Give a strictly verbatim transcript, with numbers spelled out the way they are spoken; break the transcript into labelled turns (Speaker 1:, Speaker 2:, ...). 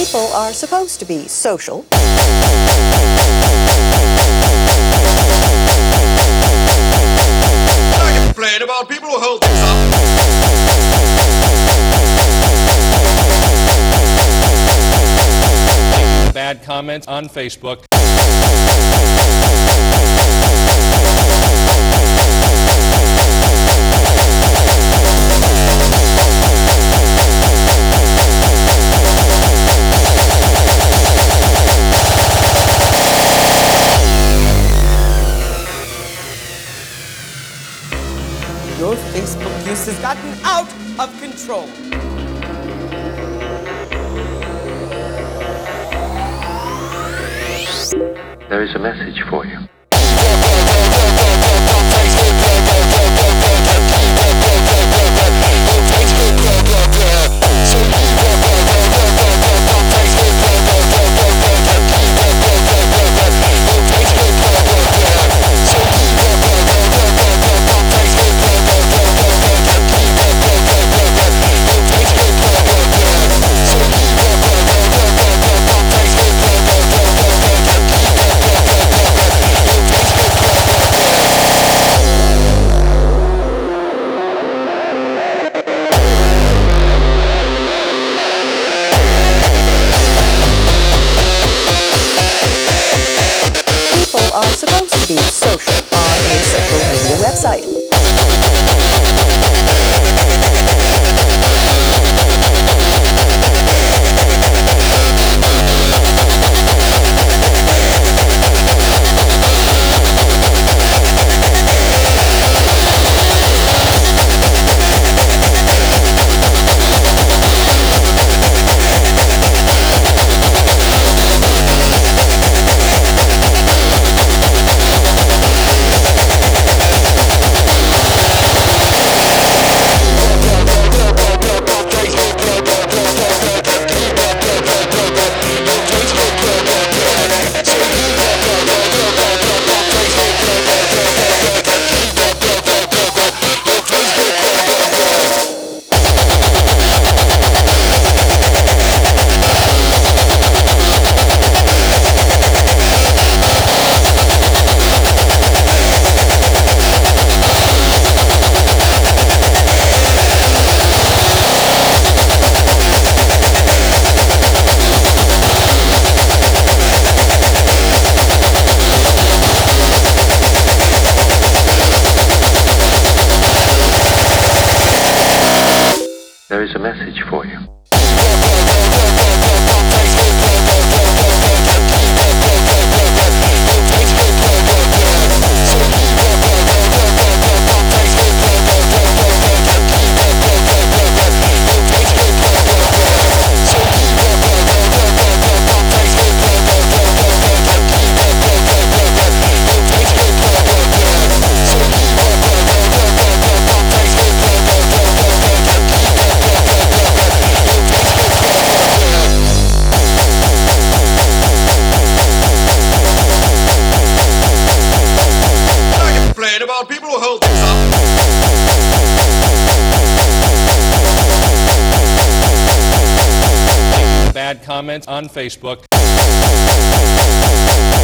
Speaker 1: People are supposed to be social.
Speaker 2: I can complain about people who hold things up.
Speaker 3: Bad comments on Facebook.
Speaker 4: Your Facebook use has gotten out of control.
Speaker 5: There is a message for you.
Speaker 1: Are supposed to be social on a social media website.
Speaker 5: There is a message for you.
Speaker 2: About people who hold things up.
Speaker 3: Bad comments on Facebook.